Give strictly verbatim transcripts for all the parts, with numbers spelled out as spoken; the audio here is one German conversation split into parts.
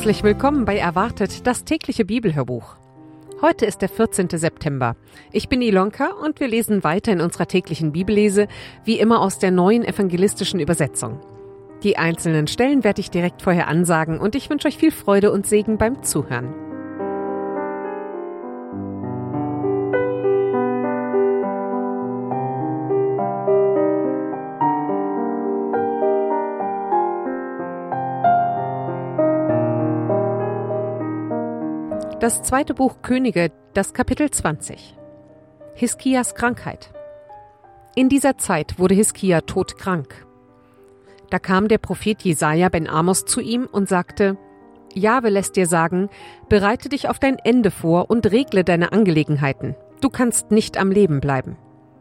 Herzlich willkommen bei Erwartet, das tägliche Bibelhörbuch. Heute ist der vierzehnte September. Ich bin Ilonka und wir lesen weiter in unserer täglichen Bibellese, wie immer aus der neuen evangelistischen Übersetzung. Die einzelnen Stellen werde ich direkt vorher ansagen und ich wünsche euch viel Freude und Segen beim Zuhören. Das zweite Buch Könige, das Kapitel zwanzig. Hiskias Krankheit. In dieser Zeit wurde Hiskia todkrank. Da kam der Prophet Jesaja ben Amos zu ihm und sagte: Jahwe lässt dir sagen, bereite dich auf dein Ende vor und regle deine Angelegenheiten. Du kannst nicht am Leben bleiben.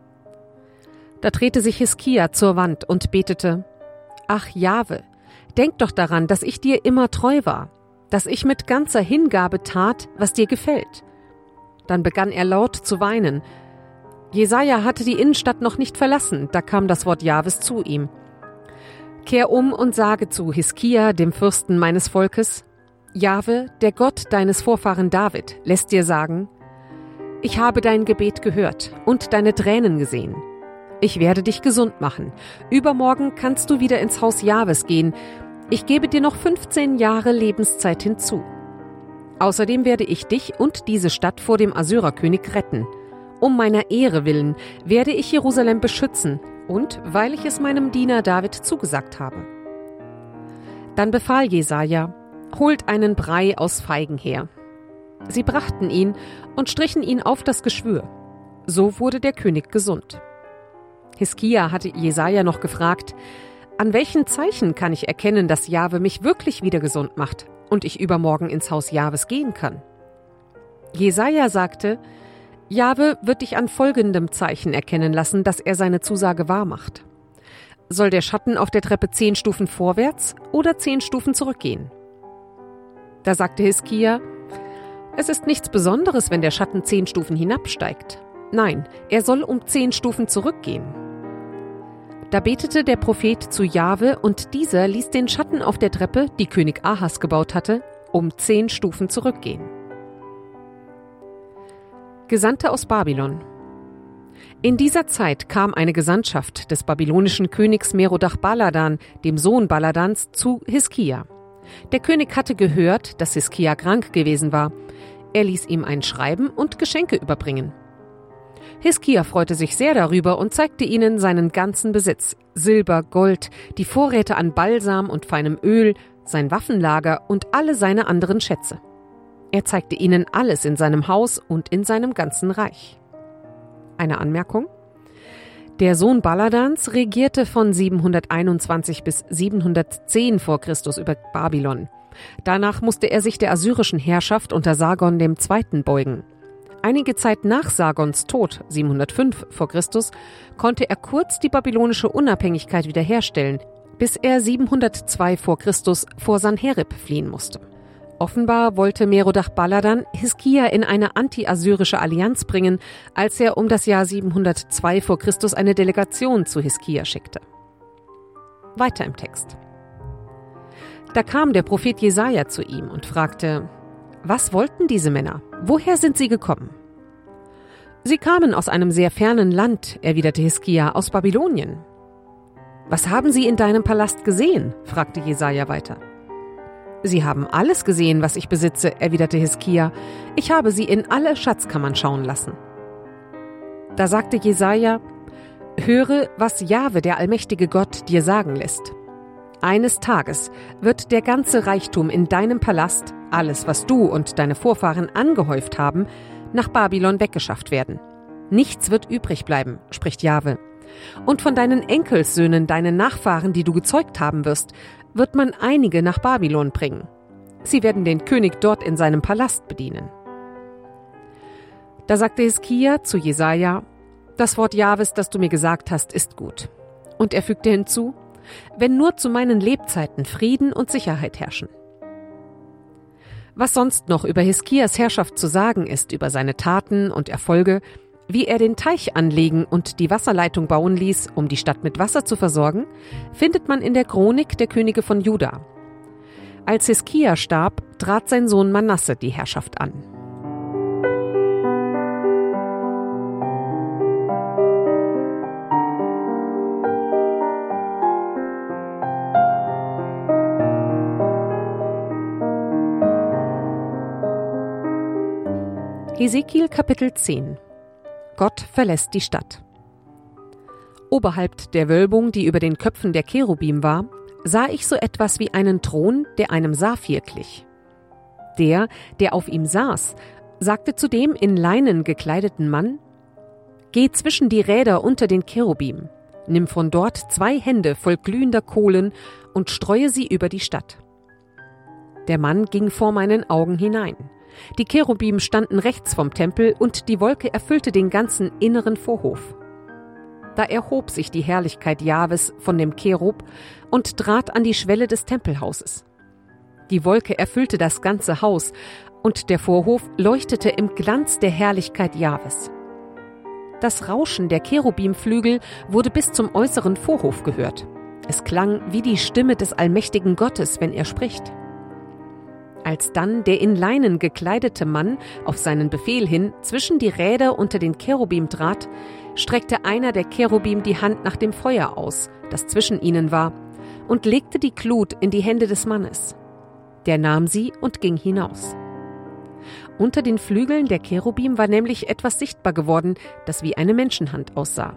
Da drehte sich Hiskia zur Wand und betete: Ach Jahwe, denk doch daran, dass ich dir immer treu war, dass ich mit ganzer Hingabe tat, was dir gefällt. Dann begann er laut zu weinen. Jesaja hatte die Innenstadt noch nicht verlassen, da kam das Wort Jahwes zu ihm. Kehr um und sage zu Hiskia, dem Fürsten meines Volkes: Jahwe, der Gott deines Vorfahren David, lässt dir sagen: Ich habe dein Gebet gehört und deine Tränen gesehen. Ich werde dich gesund machen. Übermorgen kannst du wieder ins Haus Jahwes gehen. Ich gebe dir noch fünfzehn Jahre Lebenszeit hinzu. Außerdem werde ich dich und diese Stadt vor dem Assyrerkönig retten. Um meiner Ehre willen werde ich Jerusalem beschützen und weil ich es meinem Diener David zugesagt habe. Dann befahl Jesaja: Holt einen Brei aus Feigen her. Sie brachten ihn und strichen ihn auf das Geschwür. So wurde der König gesund. Hiskia hatte Jesaja noch gefragt: An welchen Zeichen kann ich erkennen, dass Jahwe mich wirklich wieder gesund macht und ich übermorgen ins Haus Jahwes gehen kann? Jesaja sagte: Jahwe wird dich an folgendem Zeichen erkennen lassen, dass er seine Zusage wahrmacht. Soll der Schatten auf der Treppe zehn Stufen vorwärts oder zehn Stufen zurückgehen? Da sagte Hiskia: Es ist nichts Besonderes, wenn der Schatten zehn Stufen hinabsteigt. Nein, er soll um zehn Stufen zurückgehen. Da betete der Prophet zu Jahwe und dieser ließ den Schatten auf der Treppe, die König Ahas gebaut hatte, um zehn Stufen zurückgehen. Gesandte aus Babylon. In dieser Zeit kam eine Gesandtschaft des babylonischen Königs Merodach-Baladan, dem Sohn Baladans, zu Hiskia. Der König hatte gehört, dass Hiskia krank gewesen war. Er ließ ihm ein Schreiben und Geschenke überbringen. Hiskia freute sich sehr darüber und zeigte ihnen seinen ganzen Besitz: Silber, Gold, die Vorräte an Balsam und feinem Öl, sein Waffenlager und alle seine anderen Schätze. Er zeigte ihnen alles in seinem Haus und in seinem ganzen Reich. Eine Anmerkung: Der Sohn Baladans regierte von siebenhunderteinundzwanzig bis siebenhundertzehn vor Christus über Babylon. Danach musste er sich der assyrischen Herrschaft unter Sargon der Zweite beugen. Einige Zeit nach Sargons Tod, siebenhundertfünf vor Christus, konnte er kurz die babylonische Unabhängigkeit wiederherstellen, bis er siebenhundertzwei vor Christus vor Sanherib fliehen musste. Offenbar wollte Merodach-Baladan Hiskia in eine anti-assyrische Allianz bringen, als er um das Jahr siebenhundertzwei vor Christus eine Delegation zu Hiskia schickte. Weiter im Text. Da kam der Prophet Jesaja zu ihm und fragte: Was wollten diese Männer? Woher sind sie gekommen? Sie kamen aus einem sehr fernen Land, erwiderte Hiskia, aus Babylonien. Was haben sie in deinem Palast gesehen? Fragte Jesaja weiter. Sie haben alles gesehen, was ich besitze, erwiderte Hiskia. Ich habe sie in alle Schatzkammern schauen lassen. Da sagte Jesaja: Höre, was Jahwe, der allmächtige Gott, dir sagen lässt. Eines Tages wird der ganze Reichtum in deinem Palast, alles, was du und deine Vorfahren angehäuft haben, nach Babylon weggeschafft werden. Nichts wird übrig bleiben, spricht Jahwe. Und von deinen Enkelssöhnen, deinen Nachfahren, die du gezeugt haben wirst, wird man einige nach Babylon bringen. Sie werden den König dort in seinem Palast bedienen. Da sagte Hiskia zu Jesaja: Das Wort Jahwes, das du mir gesagt hast, ist gut. Und er fügte hinzu: Wenn nur zu meinen Lebzeiten Frieden und Sicherheit herrschen. Was sonst noch über Hiskias Herrschaft zu sagen ist, über seine Taten und Erfolge, wie er den Teich anlegen und die Wasserleitung bauen ließ, um die Stadt mit Wasser zu versorgen, findet man in der Chronik der Könige von Juda. Als Hiskia starb, trat sein Sohn Manasse die Herrschaft an. Hesekiel Kapitel zehn. Gott verlässt die Stadt. Oberhalb der Wölbung, die über den Köpfen der Cherubim war, sah ich so etwas wie einen Thron, der einem Saphir glich. Der, der auf ihm saß, sagte zu dem in Leinen gekleideten Mann: Geh zwischen die Räder unter den Cherubim, nimm von dort zwei Hände voll glühender Kohlen und streue sie über die Stadt. Der Mann ging vor meinen Augen hinein. Die Cherubim standen rechts vom Tempel und die Wolke erfüllte den ganzen inneren Vorhof. Da erhob sich die Herrlichkeit Jahwes von dem Cherub und trat an die Schwelle des Tempelhauses. Die Wolke erfüllte das ganze Haus und der Vorhof leuchtete im Glanz der Herrlichkeit Jahwes. Das Rauschen der Cherubimflügel wurde bis zum äußeren Vorhof gehört. Es klang wie die Stimme des allmächtigen Gottes, wenn er spricht. Als dann der in Leinen gekleidete Mann auf seinen Befehl hin zwischen die Räder unter den Cherubim trat, streckte einer der Cherubim die Hand nach dem Feuer aus, das zwischen ihnen war, und legte die Glut in die Hände des Mannes. Der nahm sie und ging hinaus. Unter den Flügeln der Cherubim war nämlich etwas sichtbar geworden, das wie eine Menschenhand aussah.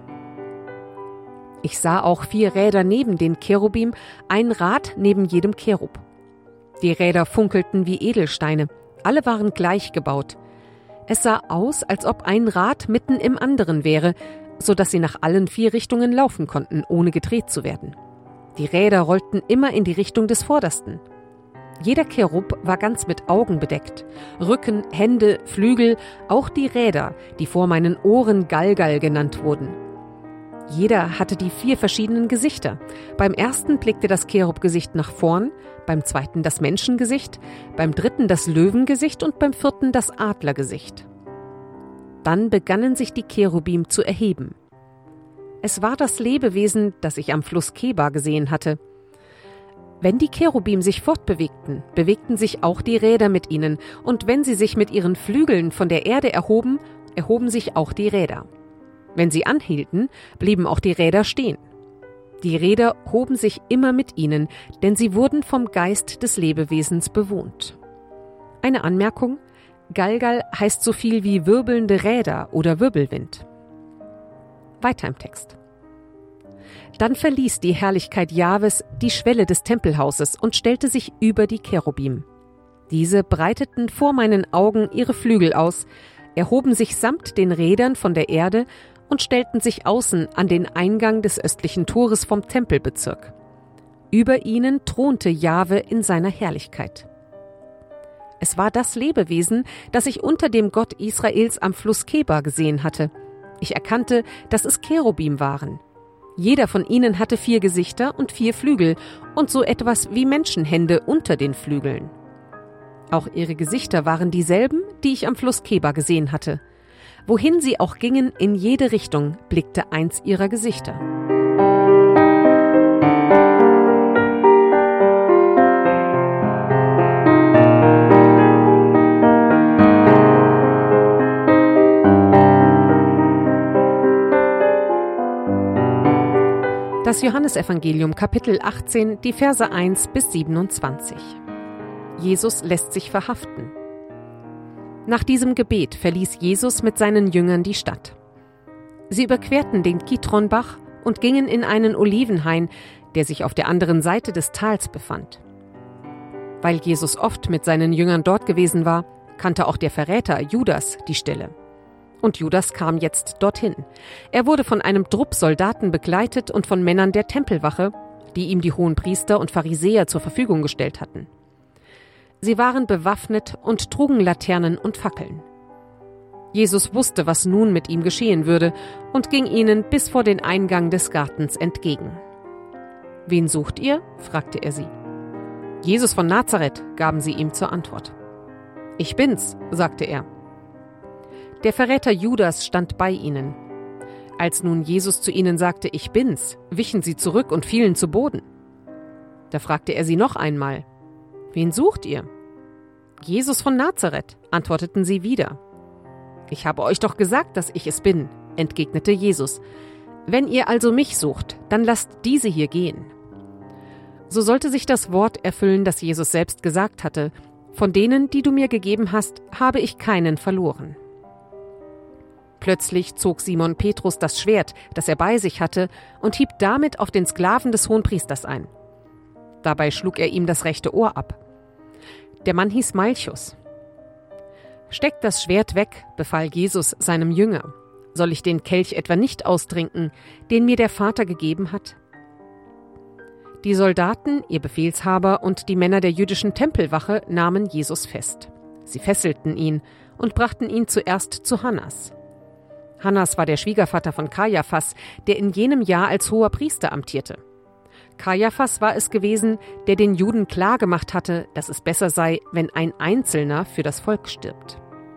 Ich sah auch vier Räder neben den Cherubim, ein Rad neben jedem Cherub. Die Räder funkelten wie Edelsteine, alle waren gleich gebaut. Es sah aus, als ob ein Rad mitten im anderen wäre, so dass sie nach allen vier Richtungen laufen konnten, ohne gedreht zu werden. Die Räder rollten immer in die Richtung des Vordersten. Jeder Cherub war ganz mit Augen bedeckt. Rücken, Hände, Flügel, auch die Räder, die vor meinen Ohren Galgal genannt wurden. Jeder hatte die vier verschiedenen Gesichter. Beim ersten blickte das Cherubgesicht nach vorn, beim zweiten das Menschengesicht, beim dritten das Löwengesicht und beim vierten das Adlergesicht. Dann begannen sich die Cherubim zu erheben. Es war das Lebewesen, das ich am Fluss Kebar gesehen hatte. Wenn die Cherubim sich fortbewegten, bewegten sich auch die Räder mit ihnen, und wenn sie sich mit ihren Flügeln von der Erde erhoben, erhoben sich auch die Räder. Wenn sie anhielten, blieben auch die Räder stehen. Die Räder hoben sich immer mit ihnen, denn sie wurden vom Geist des Lebewesens bewohnt. Eine Anmerkung: Galgal heißt so viel wie wirbelnde Räder oder Wirbelwind. Weiter im Text. Dann verließ die Herrlichkeit Jahwes die Schwelle des Tempelhauses und stellte sich über die Cherubim. Diese breiteten vor meinen Augen ihre Flügel aus, erhoben sich samt den Rädern von der Erde und stellten sich außen an den Eingang des östlichen Tores vom Tempelbezirk. Über ihnen thronte Jahwe in seiner Herrlichkeit. Es war das Lebewesen, das ich unter dem Gott Israels am Fluss Kebar gesehen hatte. Ich erkannte, dass es Cherubim waren. Jeder von ihnen hatte vier Gesichter und vier Flügel und so etwas wie Menschenhände unter den Flügeln. Auch ihre Gesichter waren dieselben, die ich am Fluss Kebar gesehen hatte. Wohin sie auch gingen, in jede Richtung, blickte eins ihrer Gesichter. Das Johannesevangelium, Kapitel achtzehn, die Verse eins bis siebenundzwanzig. Jesus lässt sich verhaften. Nach diesem Gebet verließ Jesus mit seinen Jüngern die Stadt. Sie überquerten den Kidronbach und gingen in einen Olivenhain, der sich auf der anderen Seite des Tals befand. Weil Jesus oft mit seinen Jüngern dort gewesen war, kannte auch der Verräter Judas die Stelle. Und Judas kam jetzt dorthin. Er wurde von einem Trupp Soldaten begleitet und von Männern der Tempelwache, die ihm die Hohenpriester und Pharisäer zur Verfügung gestellt hatten. Sie waren bewaffnet und trugen Laternen und Fackeln. Jesus wusste, was nun mit ihm geschehen würde, und ging ihnen bis vor den Eingang des Gartens entgegen. »Wen sucht ihr?« fragte er sie. »Jesus von Nazareth«, gaben sie ihm zur Antwort. »Ich bin's«, sagte er. Der Verräter Judas stand bei ihnen. Als nun Jesus zu ihnen sagte, »Ich bin's«, wichen sie zurück und fielen zu Boden. Da fragte er sie noch einmal, »Wen sucht ihr?« »Jesus von Nazareth«, antworteten sie wieder. »Ich habe euch doch gesagt, dass ich es bin«, entgegnete Jesus. »Wenn ihr also mich sucht, dann lasst diese hier gehen.« So sollte sich das Wort erfüllen, das Jesus selbst gesagt hatte: »Von denen, die du mir gegeben hast, habe ich keinen verloren.« Plötzlich zog Simon Petrus das Schwert, das er bei sich hatte, und hieb damit auf den Sklaven des Hohenpriesters ein. Dabei schlug er ihm das rechte Ohr ab. Der Mann hieß Malchus. »Steck das Schwert weg«, befahl Jesus seinem Jünger. »Soll ich den Kelch etwa nicht austrinken, den mir der Vater gegeben hat?« Die Soldaten, ihr Befehlshaber und die Männer der jüdischen Tempelwache nahmen Jesus fest. Sie fesselten ihn und brachten ihn zuerst zu Hannas. Hannas war der Schwiegervater von Kajaphas, der in jenem Jahr als hoher Priester amtierte. Kajaphas war es gewesen, der den Juden klargemacht hatte, dass es besser sei, wenn ein Einzelner für das Volk stirbt.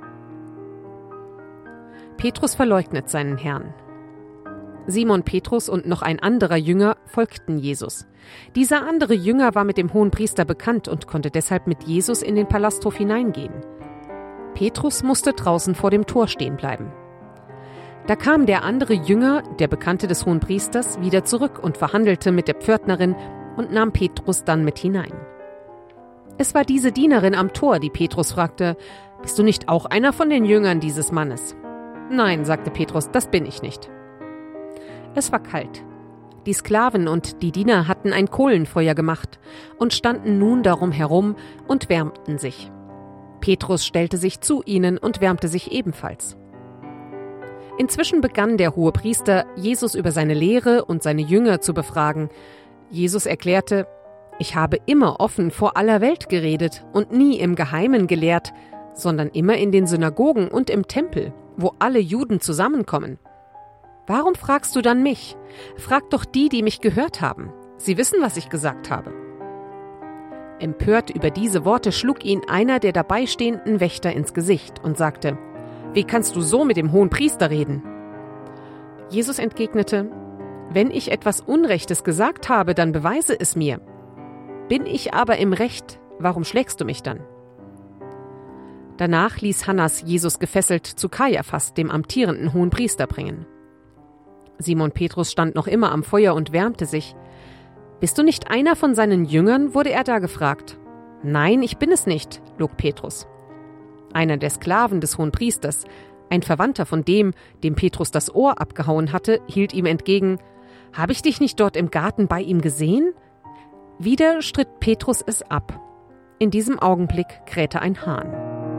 Petrus verleugnet seinen Herrn. Simon Petrus und noch ein anderer Jünger folgten Jesus. Dieser andere Jünger war mit dem Hohenpriester bekannt und konnte deshalb mit Jesus in den Palasthof hineingehen. Petrus musste draußen vor dem Tor stehen bleiben. Da kam der andere Jünger, der Bekannte des Hohenpriesters, wieder zurück und verhandelte mit der Pförtnerin und nahm Petrus dann mit hinein. Es war diese Dienerin am Tor, die Petrus fragte: »Bist du nicht auch einer von den Jüngern dieses Mannes?« »Nein«, sagte Petrus, »das bin ich nicht.« Es war kalt. Die Sklaven und die Diener hatten ein Kohlenfeuer gemacht und standen nun darum herum und wärmten sich. Petrus stellte sich zu ihnen und wärmte sich ebenfalls. Inzwischen begann der Hohepriester, Jesus über seine Lehre und seine Jünger zu befragen. Jesus erklärte: »Ich habe immer offen vor aller Welt geredet und nie im Geheimen gelehrt, sondern immer in den Synagogen und im Tempel, wo alle Juden zusammenkommen. Warum fragst du dann mich? Frag doch die, die mich gehört haben. Sie wissen, was ich gesagt habe.« Empört über diese Worte schlug ihn einer der dabei stehenden Wächter ins Gesicht und sagte: »Wie kannst du so mit dem Hohenpriester reden?« Jesus entgegnete: »Wenn ich etwas Unrechtes gesagt habe, dann beweise es mir. Bin ich aber im Recht, warum schlägst du mich dann?« Danach ließ Hannas Jesus gefesselt zu Kajaphas, dem amtierenden Hohenpriester, bringen. Simon Petrus stand noch immer am Feuer und wärmte sich. »Bist du nicht einer von seinen Jüngern?« wurde er da gefragt. »Nein, ich bin es nicht«, log Petrus. Einer der Sklaven des Hohenpriesters, ein Verwandter von dem, dem Petrus das Ohr abgehauen hatte, hielt ihm entgegen: »Habe ich dich nicht dort im Garten bei ihm gesehen?« Wieder stritt Petrus es ab. In diesem Augenblick krähte ein Hahn.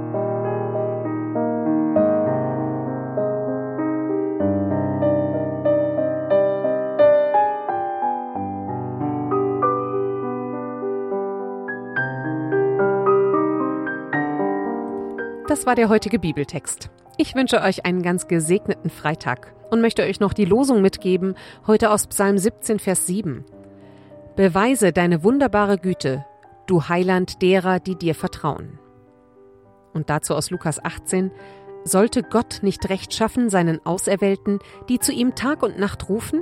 Das war der heutige Bibeltext. Ich wünsche euch einen ganz gesegneten Freitag und möchte euch noch die Losung mitgeben, heute aus Psalm siebzehn, Vers sieben. »Beweise deine wunderbare Güte, du Heiland derer, die dir vertrauen.« Und dazu aus Lukas achtzehn: »Sollte Gott nicht Recht schaffen seinen Auserwählten, die zu ihm Tag und Nacht rufen?«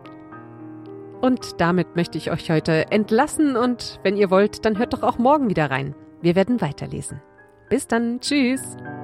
Und damit möchte ich euch heute entlassen und wenn ihr wollt, dann hört doch auch morgen wieder rein. Wir werden weiterlesen. Bis dann, tschüss!